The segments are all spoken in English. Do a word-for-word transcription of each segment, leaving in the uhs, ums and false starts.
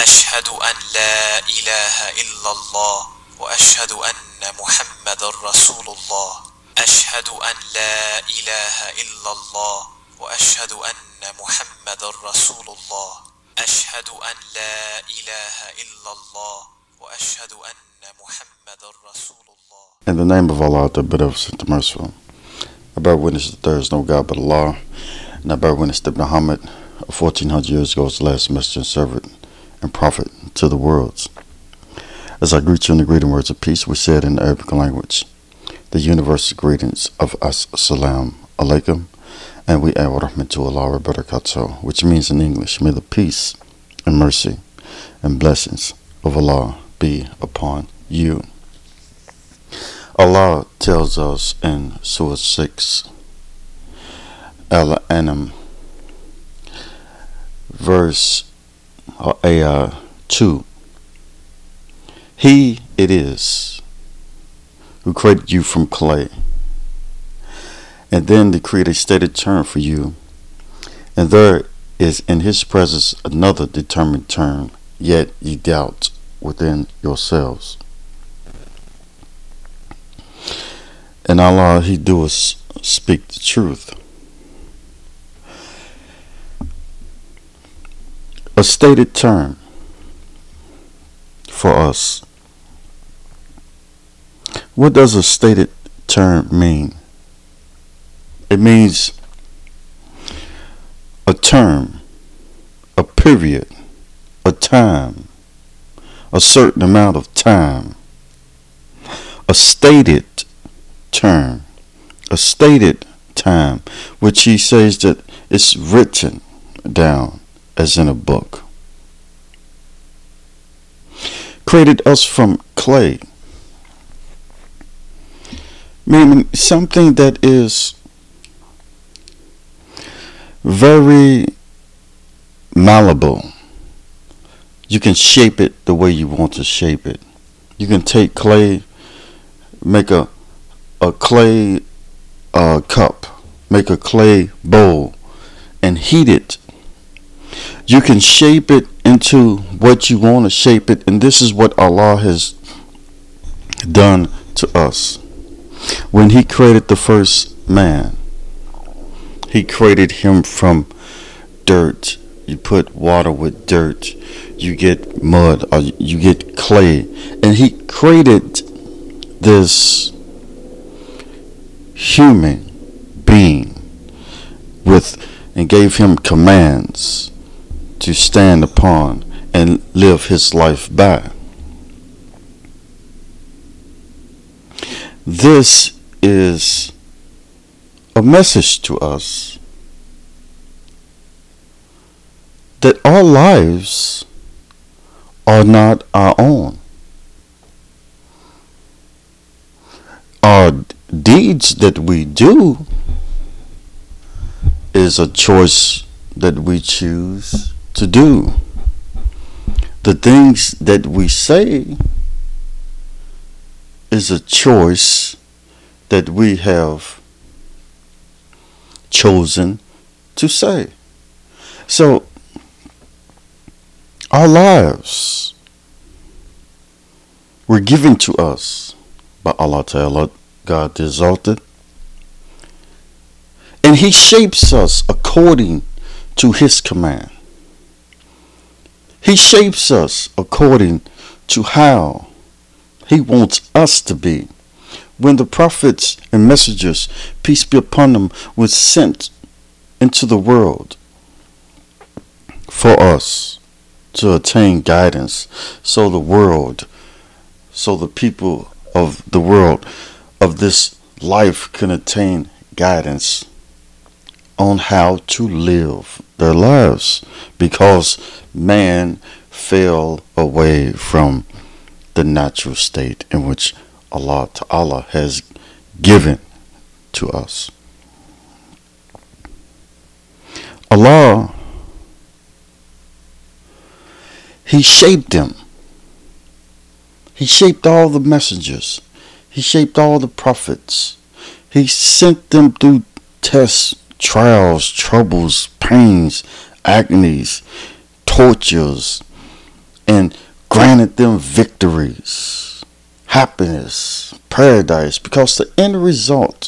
أشهد أن لا إله إلا الله وأشهد أن محمد رسول الله أشهد أن لا إله إلا الله وأشهد أن محمد رسول الله أشهد أن لا إله إلا الله وأشهد أن محمد رسول الله. In the name of Allah, the Beneficent, the Merciful, I bear witness that there is no God but Allah, and I bear witness that Muhammad, fourteen hundred years ago, was the last messenger and servant and prophet to the worlds. As I greet you in the greeting words of peace, we said in the Arabic language, the universal greetings of As-salamu alaykum, and we add wa rahmatullahi wa barakatuh, which means in English, may the peace and mercy and blessings of Allah be upon you. Allah tells us in Surah six, Al-An'am, verse or ayah two, He it is who created you from clay, and then to create a stated term for you, and there is in His presence another determined term, yet ye doubt within yourselves. And Allah, He doeth speak the truth. A stated term for us. What does a stated term mean? It means a term, a period, a time, a certain amount of time, a stated term, a stated time, which he says that it's written down as in a book. Created us from clay, meaning something that is very malleable. You can shape it the way you want to shape it. You can take clay, make a a clay uh, cup, make a clay bowl, and heat it. You can shape it into what you want to shape it, and this is what Allah has done to us. When He created the first man, He created him from dirt. You put water with dirt, you get mud, or you get clay, and He created this human being with and gave him commands to stand upon and live his life by. This is a message to us that our lives are not our own. Our deeds that we do is a choice that we choose to do. The things that we say is a choice that we have chosen to say. So our lives were given to us by Allah Ta'ala, God the Exalted, and He shapes us according to His command. He shapes us according to how He wants us to be. When the prophets and messengers, peace be upon them, were sent into the world for us to attain guidance, so the world, so the people of the world of this life can attain guidance on how to live their lives, because man fell away from the natural state in which Allah Ta'ala has given to us. Allah, He shaped them. He shaped all the messengers. He shaped all the prophets. He sent them through tests, trials, troubles, pains, agonies, tortures, and granted them victories, happiness, paradise, because the end result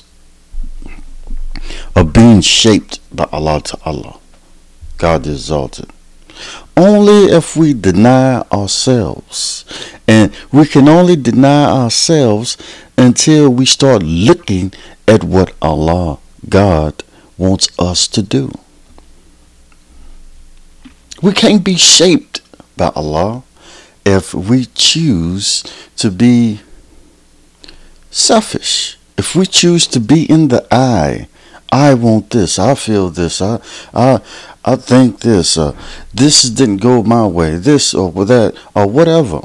of being shaped by Allah Ta'ala, God exalted. Only if we deny ourselves, and we can only deny ourselves until we start looking at what Allah, God, wants us to do. We can't be shaped by Allah if we choose to be selfish. If we choose to be in the I, I want this, I feel this, I I I think this, uh, this didn't go my way, this or that, or whatever.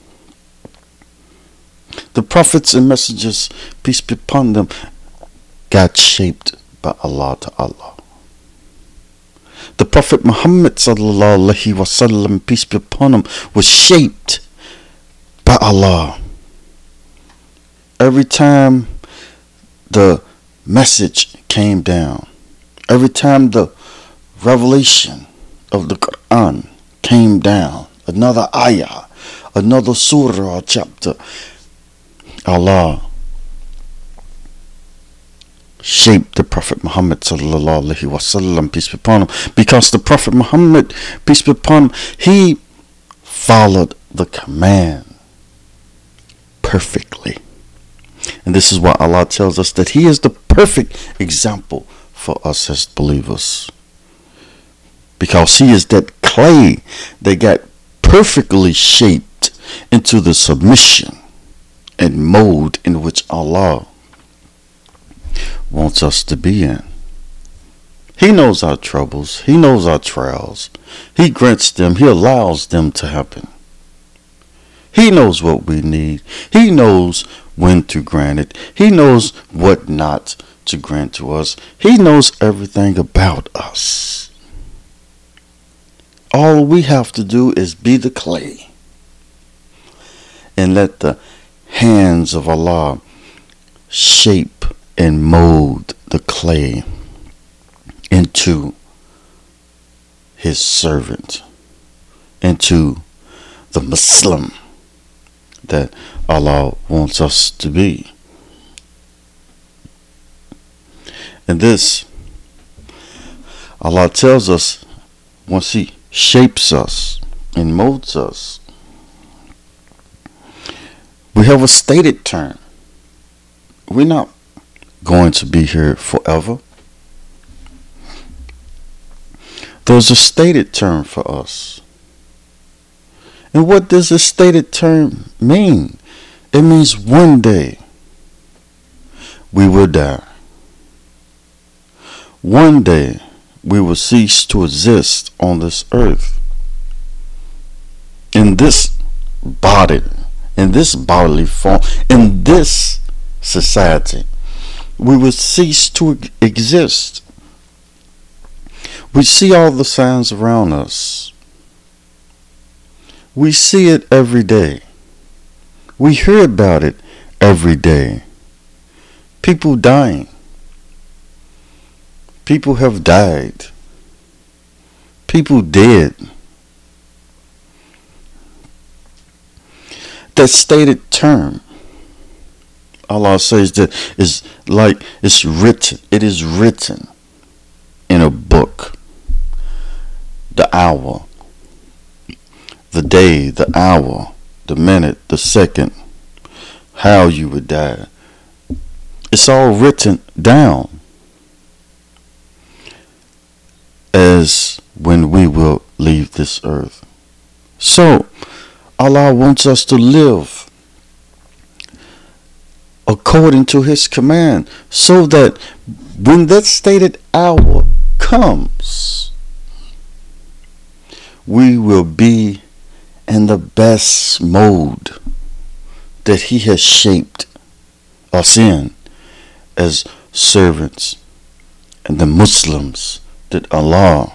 The prophets and messengers, peace be upon them, got shaped by Allah Ta'ala. The Prophet Muhammad sallallahu alaihi wasallam, peace be upon him, was shaped by Allah. Every time the message came down, every time the revelation of the Quran came down, another ayah, another surah or chapter, Allah shaped the Prophet Muhammad sallallahu alaihi wasallam, peace be upon him, because the Prophet Muhammad, peace be upon him, he followed the command perfectly. And this is why Allah tells us that He is the perfect example for us as believers. Because He is that clay that got perfectly shaped into the submission and mold in which Allah wants us to be in. He knows our troubles. He knows our trials. He grants them. He allows them to happen. He knows what we need. He knows when to grant it. He knows what not to grant to us. He knows everything about us. All we have to do is be the clay and let the hands of Allah shape and mold the clay into His servant, into the Muslim that Allah wants us to be. And this, Allah tells us, once He shapes us and molds us, we have a stated term. We're not going to be here forever. There's a stated term for us. And what does a stated term mean? It means one day we will die. One day we will cease to exist on this earth. In this body, in this bodily form, in this society, we will cease to exist. We see all the signs around us. We see it every day. We hear about it every day. People dying. People have died. People dead. That stated term, Allah says that is like it's written. It is written in a book. The hour, the day, the hour, the minute, the second, how you would die. It's all written down as when we will leave this earth. So, Allah wants us to live according to His command, so that when that stated hour comes, we will be in the best mode that He has shaped us in as servants and the Muslims that Allah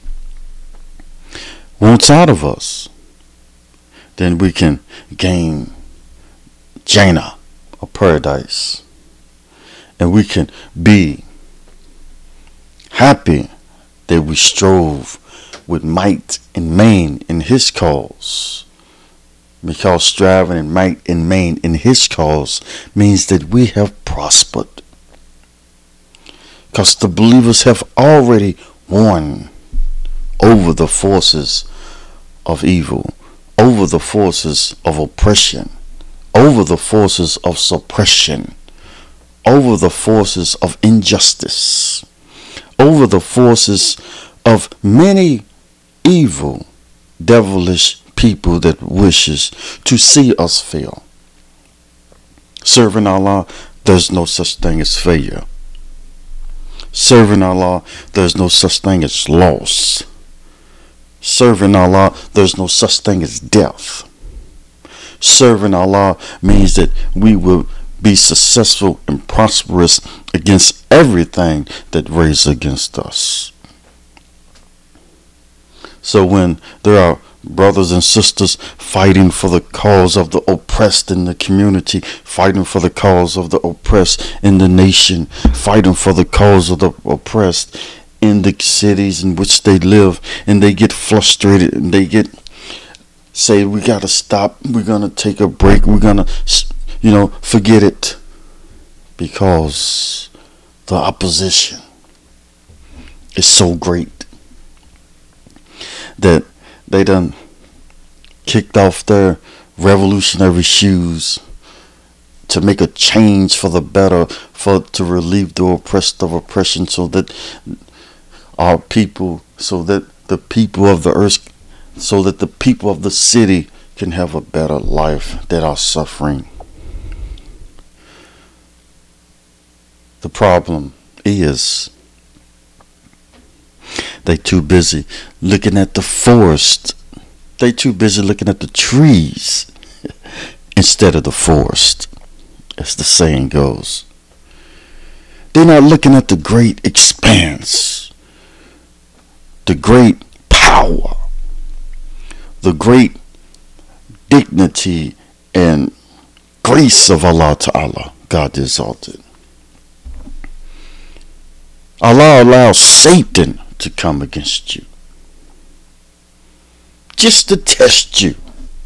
wants out of us. Then we can gain Jannah, or paradise, and we can be happy that we strove with might and main in His cause. Because striving in might and main in his cause means that we have prospered. Because the believers have already won over the forces of evil, over the forces of oppression, over the forces of suppression, over the forces of injustice, over the forces of many evil, devilish people that wishes to see us fail. Serving Allah, there's no such thing as failure. Serving Allah, there's no such thing as loss. Serving Allah, there's no such thing as death. Serving Allah means that we will be successful and prosperous against everything that raises against us. So when there are brothers and sisters fighting for the cause of the oppressed in the community, fighting for the cause of the oppressed in the nation, fighting for the cause of the oppressed in the cities in which they live, and they get frustrated and they get say, we gotta stop, we're gonna take a break, we're gonna, you know, forget it, because the opposition is so great that they done kicked off their revolutionary shoes to make a change for the better, for to relieve the oppressed of oppression, so that our people, so that the people of the earth, so that the people of the city can have a better life that are suffering. The problem is they too busy looking at the forest. They too busy looking at the trees instead of the forest, as the saying goes. They're not looking at the great expanse, the great power, the great dignity and grace of Allah Ta'ala, God the Exalted. Allah allows Satan to come against you, just to test you.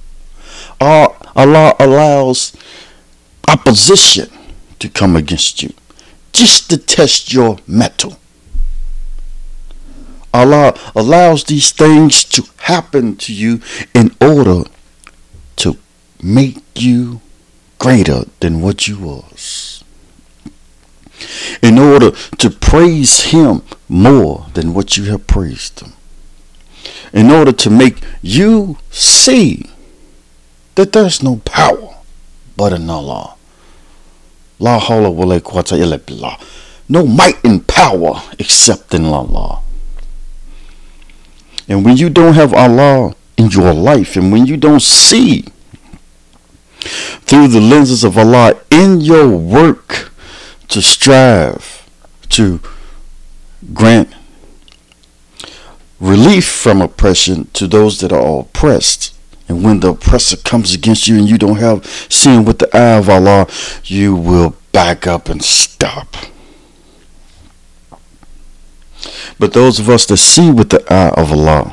Allah allows opposition to come against you, just to test your mettle. Allah allows these things to happen to you in order to make you greater than what you was, in order to praise Him more than what you have praised Him, in order to make you see that there's no power but in Allah. La hawla wa la quwwata illa billah. No might and power except in Allah. And when you don't have Allah in your life, and when you don't see through the lenses of Allah in your work to strive to grant relief from oppression to those that are oppressed, and when the oppressor comes against you and you don't have seeing with the eye of Allah, you will back up and stop. But those of us that see with the eye of Allah,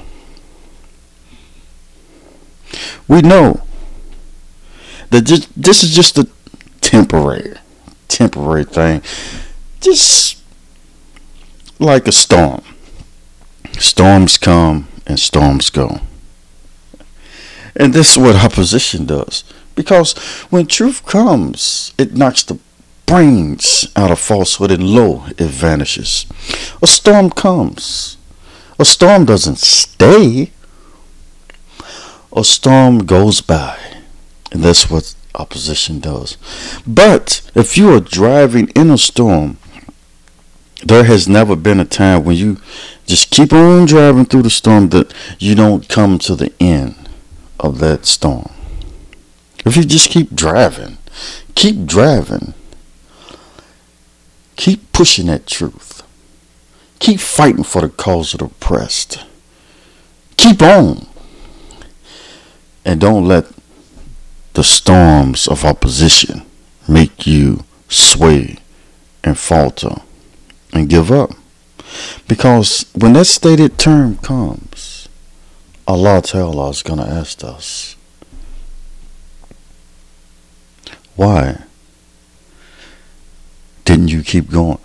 we know that just, this is just a temporary, temporary thing. Just like a storm. Storms come and storms go. And this is what opposition does. Because when truth comes, it knocks the brains out of falsehood, and lo, it vanishes. A storm comes. A storm doesn't stay. A storm goes by. And that's what opposition does. But if you are driving in a storm, there has never been a time when you just keep on driving through the storm that you don't come to the end of that storm. If you just keep driving, keep driving, keep pushing that truth, keep fighting for the cause of the oppressed, keep on, and don't let the storms of opposition make you sway and falter and give up. Because when that stated term comes, Allah Ta'ala is going to ask us, why didn't you keep going?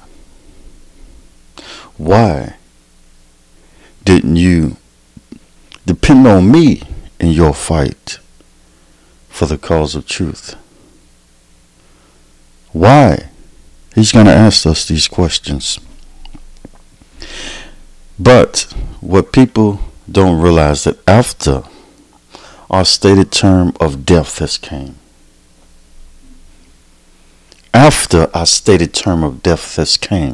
Why didn't you depend on me in your fight for the cause of truth? Why? He's going to ask us these questions. But what people don't realize, that after our stated term of death has came, after our stated term of death has came,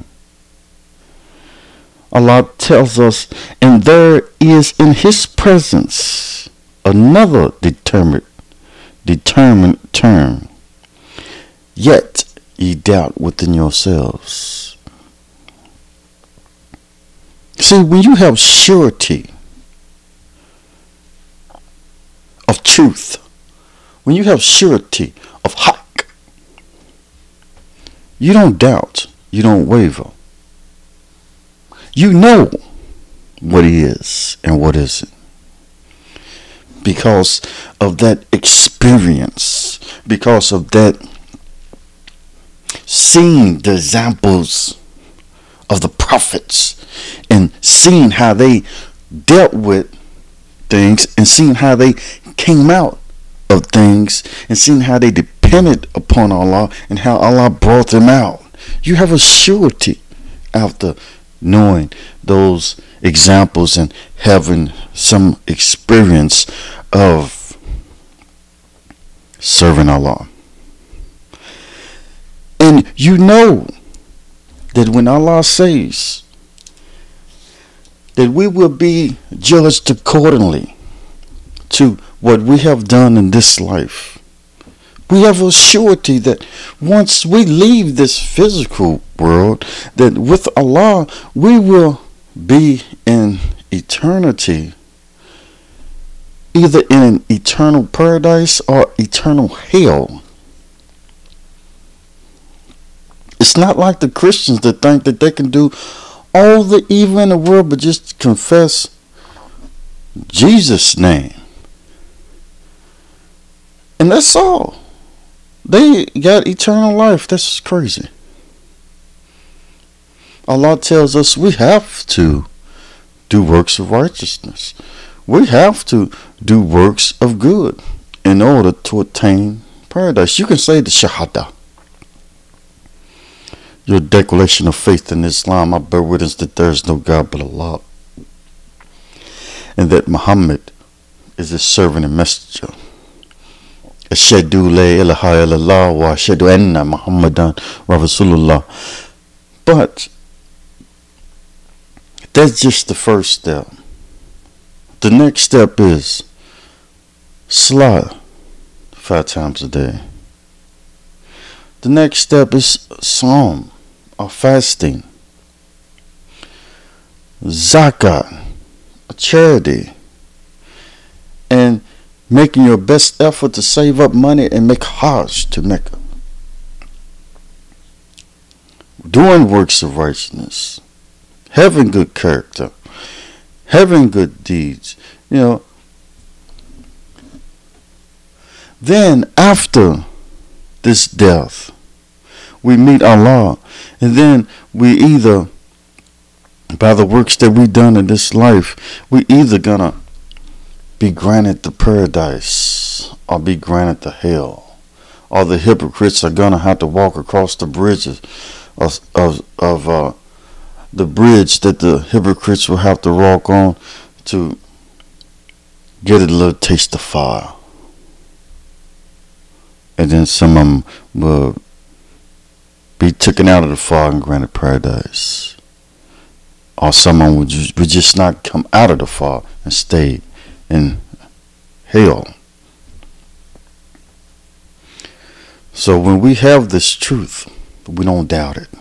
Allah tells us, and there is in His presence another determined, determined term. Yet ye doubt within yourselves. See, when you have surety of truth, when you have surety of haqq, you don't doubt, you don't waver. You know what is and what isn't, because of that experience, because of that seeing the examples of the prophets and seeing how they dealt with things and seeing how they came out of things and seeing how they depended upon Allah and how Allah brought them out. You have a surety after knowing those examples and having some experience of serving Allah. And you know that when Allah says that we will be judged accordingly to what we have done in this life, we have a surety that once we leave this physical world, that with Allah we will be in eternity, either in an eternal paradise or eternal hell. It's not like the Christians that think that they can do all the evil in the world but just confess Jesus' name, and that's all. They got eternal life. That's crazy. Allah tells us we have to do works of righteousness. We have to do works of good in order to attain paradise. You can say the Shahada, your declaration of faith in Islam. I bear witness that there is no God but Allah, and that Muhammad is His servant and messenger. Ashhadu la ilaha illallah wa ashhadu anna Muhammadan Rasulullah. But that's just the first step. The next step is salah five times a day. The next step is psalm or fasting, zakat, a charity, and making your best effort to save up money and make hajj to Mecca. Doing works of righteousness, having good character, having good deeds, you know. Then after this death, we meet Allah, and then we either, by the works that we done in this life, we either gonna be granted the paradise or be granted the hell, or the hypocrites are gonna have to walk across the bridges of of, of uh, the bridge that the hypocrites will have to walk on to get a little taste of fire, and then some of them will be taken out of the fire and granted paradise, or someone would just, would just not come out of the fire and stay in hell. So when we have this truth, we don't doubt it.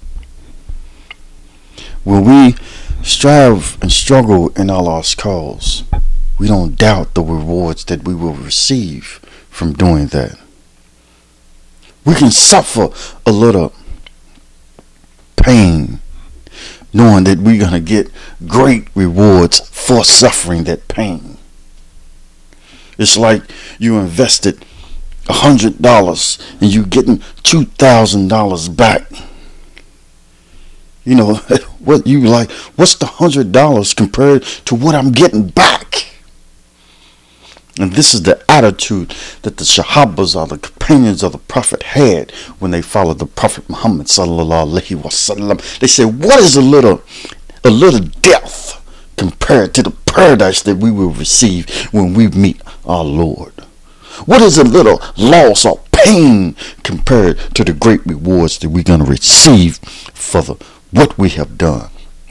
When we strive and struggle in Allah's cause, we don't doubt the rewards that we will receive from doing that. We can suffer a little pain, knowing that we're going to get great rewards for suffering that pain. It's like you invested a hundred dollars and you getting two thousand dollars back. You know, what you like, what's the hundred dollars compared to what I'm getting back? And this is the attitude that the Sahabas or the companions of the Prophet had when they followed the Prophet Muhammad sallallahu alaihi wasallam. They said, what is a little, a little death compared to the paradise that we will receive when we meet our Lord? What is a little loss or pain compared to the great rewards that we're going to receive for the what we have done?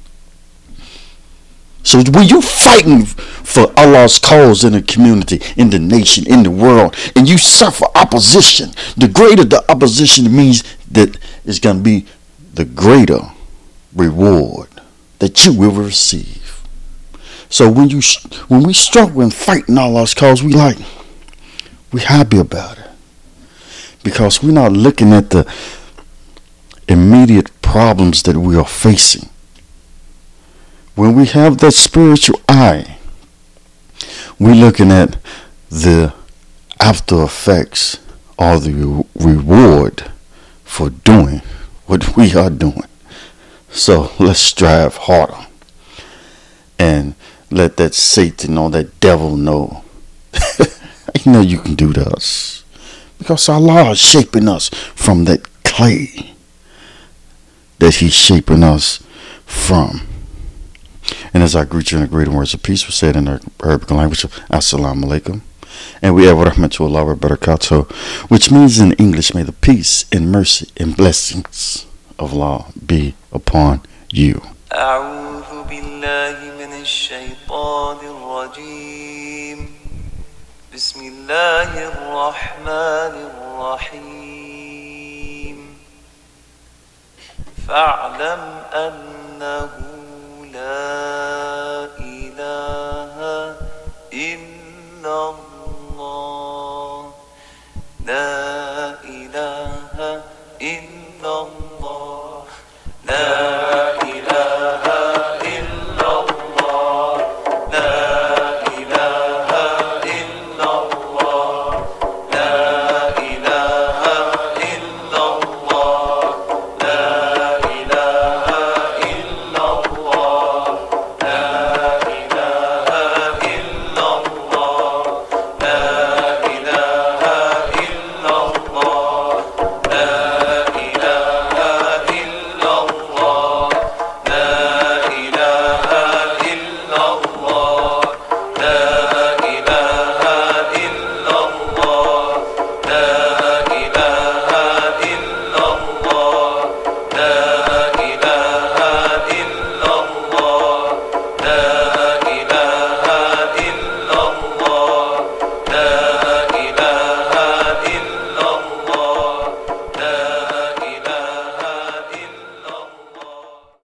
So when you fighting for Allah's cause in the community, in the nation, in the world, and you suffer opposition, the greater the opposition means that it's going to be the greater reward that you will receive. So when you when we struggle and fighting Allah's cause, we like we happy about it because we're not looking at the immediate problems that we are facing. When we have that spiritual eye, we're looking at the after effects or the reward for doing what we are doing. So let's strive harder and let that Satan or that devil know. I know you can do to us because Allah is shaping us from that clay that He's shaping us from. And as I greet you in the great words of peace, we say it in the Arabic language of Assalamu alaikum. And we have rahmatullah wa barakatuh, which means in English, may the peace and mercy and blessings of Allah be upon you. أعوذ بالله من الشيطان الرجيم بسم الله الرحمن الرحيم فاعلم أنه لا